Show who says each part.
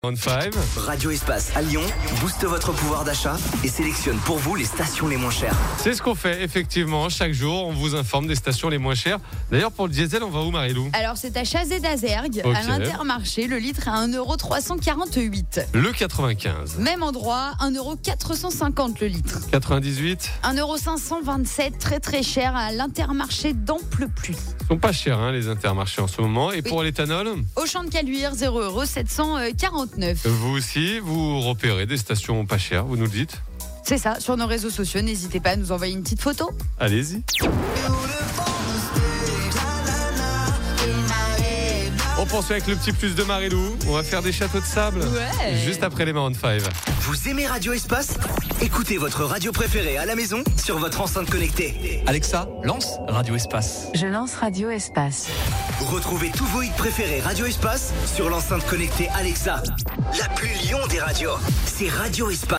Speaker 1: On 5.
Speaker 2: Radio Espace à Lyon booste votre pouvoir d'achat et sélectionne pour vous les stations les moins chères.
Speaker 1: C'est ce qu'on fait, effectivement. Chaque jour, on vous informe des stations les moins chères. D'ailleurs, pour le diesel, on va où, Marilou ?
Speaker 3: Alors, c'est à Chazé-d'Azergues,
Speaker 1: Ok.
Speaker 3: à l'Intermarché. Le litre à 1,348 €.
Speaker 1: Le 95.
Speaker 3: Même endroit, 1,450 € le litre.
Speaker 1: 98.
Speaker 3: 1,527 €, très très cher à l'Intermarché d'Amplepuis.
Speaker 1: Ils sont pas chers, les intermarchés en ce moment. Et pour l'éthanol,
Speaker 3: Au Champ de Caluire, 0,749 €.
Speaker 1: vous aussi, vous repérez des stations pas chères, vous nous le dites ?
Speaker 3: C'est ça, sur nos réseaux sociaux, n'hésitez pas à nous envoyer une petite photo.
Speaker 1: Allez-y. On poursuit avec le petit plus de Marilou. On va faire des châteaux de sable.
Speaker 3: Ouais.
Speaker 1: Juste après les Maroon 5.
Speaker 2: Vous aimez Radio Espace ? Écoutez votre radio préférée à la maison sur votre enceinte connectée.
Speaker 4: Alexa, lance Radio Espace.
Speaker 5: Je lance Radio Espace.
Speaker 2: Retrouvez tous vos hits préférés Radio Espace sur l'enceinte connectée Alexa. La plus Lyon des radios, c'est Radio Espace.